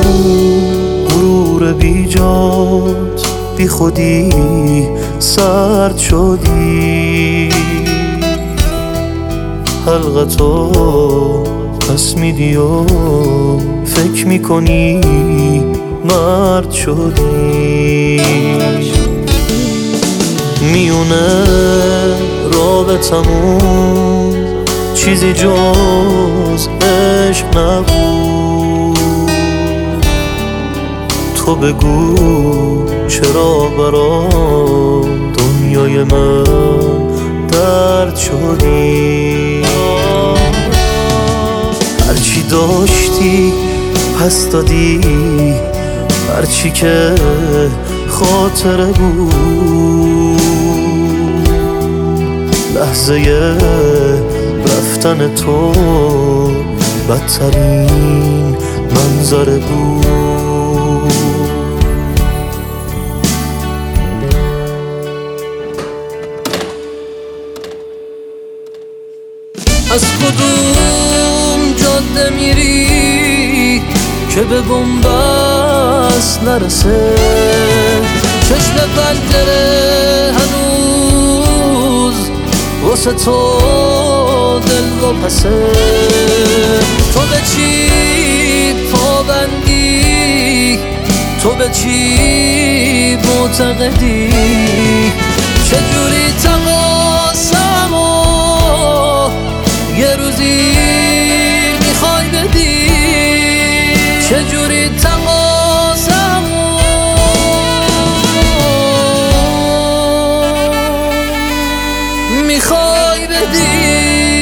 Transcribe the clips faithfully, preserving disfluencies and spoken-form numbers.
غرور بیجات بی خودی سرد شدی، حلقتو پس میدی و فکر میکنی مرد شدی. میونه رابطمون چیزی جز عشق نبود. تو بگو چرا برام دنیای من درد شدی. هرچی داشتی پس دادی، هرچی که خاطره بود، لحظه رفتن تو بدترین منظره بود. از کدوم جاده میری که به بنبست نرسه؟ چشم پنجره هنوز واسه تو دل و پسه. تو به چی پابندی؟ تو به چی معتقدی؟ چجوری تقاسمو یه روزی میخوای بدی؟ چجوری تقاسمو میخوای بدی؟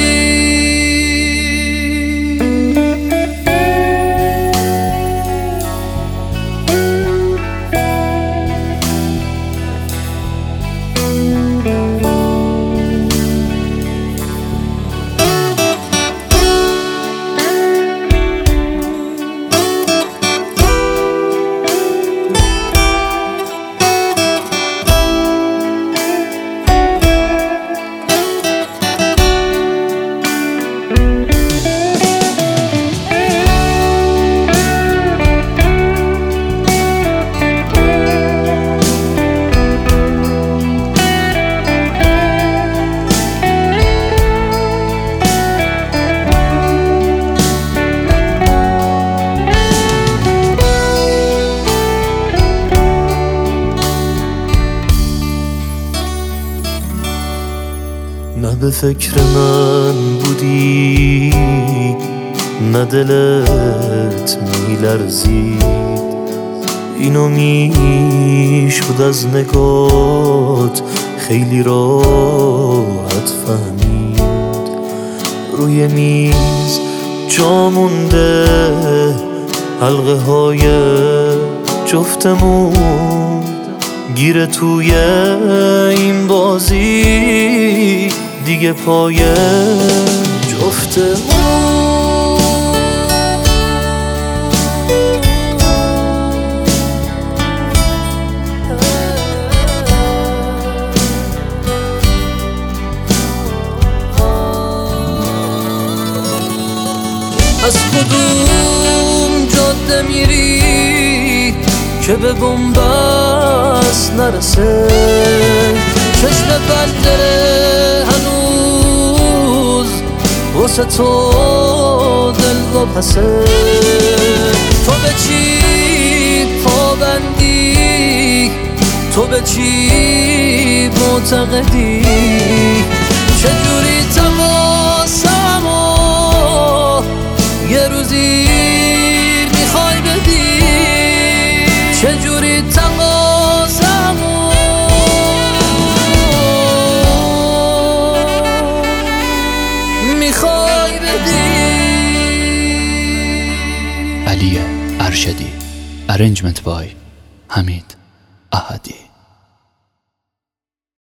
نه به فکر من بودی، نه دلت میلرزید. اینو میشد از نگات خیلی راحت فهمید. روی میز جا مونده حلقه های جفتمون، گیره توی این بازی دیگه پای جفتمون. از کدوم جاده میری که به بنبست نرسه؟ چشم پنجره هنوز واسه تو دل و پسه. تو به چی پابندی؟ تو به چی معتقدی؟ چجوری تقاسمو یه روزی میخوای بدی؟ چجوری تقاسمو میخوای بدی؟ علی ارشدی. ارنجمنت بای حمید احدی.